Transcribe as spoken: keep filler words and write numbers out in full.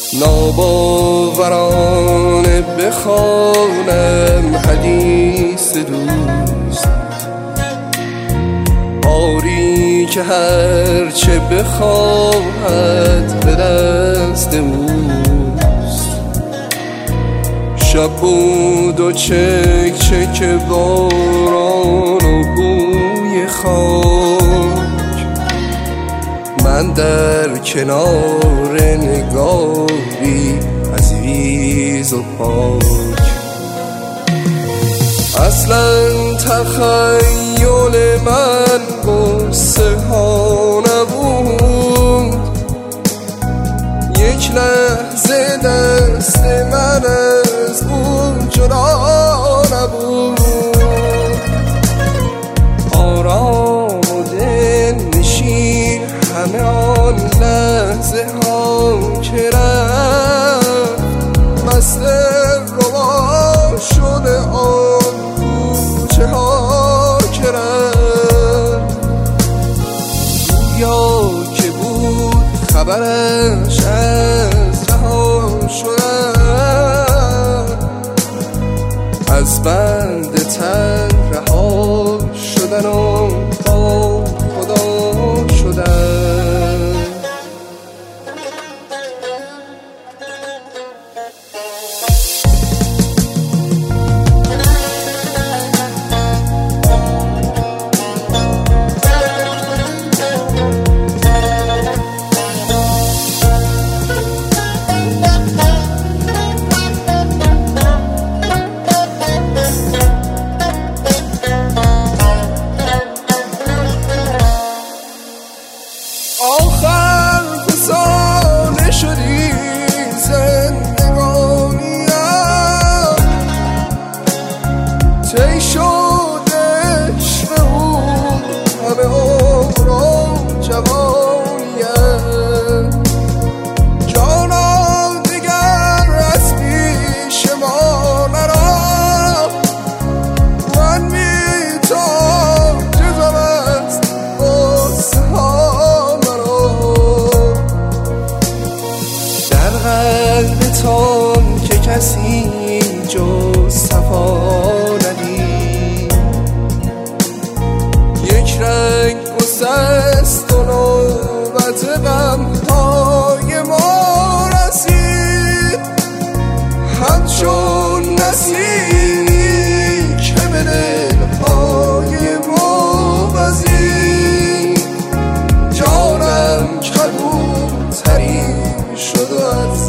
ناباورانه بخوانم حدیث دوست، آری که هرچه بخواهد به دست اوست. شب بود و چک چک باران و بوی خاک، من در کنار نگاری عزیز و پاک. اصلا تخیل من قصه ها نبود، یک لحظه دست من از او جدا نبود. آرام و دل نشین همه آن لحظه ها که رفت، مست روا شده آن کوچه ها که رفت. یا که بود خبرش از رها شدن، از بند تن رها شدن و با خدا شدن. آخر فسانه شدی زندگانیم، تی شد عشق او همه عمرم جوانیم. جانا دیگر از پیش ما نرفت، من بی تو جزم است قصه ها. قلبتان که کسی جز صفا ندید، یک رنگ گسست و نوبت غمهای ما رسید، همچون نسیمی که به دلهای ما وزید. جانم کبوتری شد و از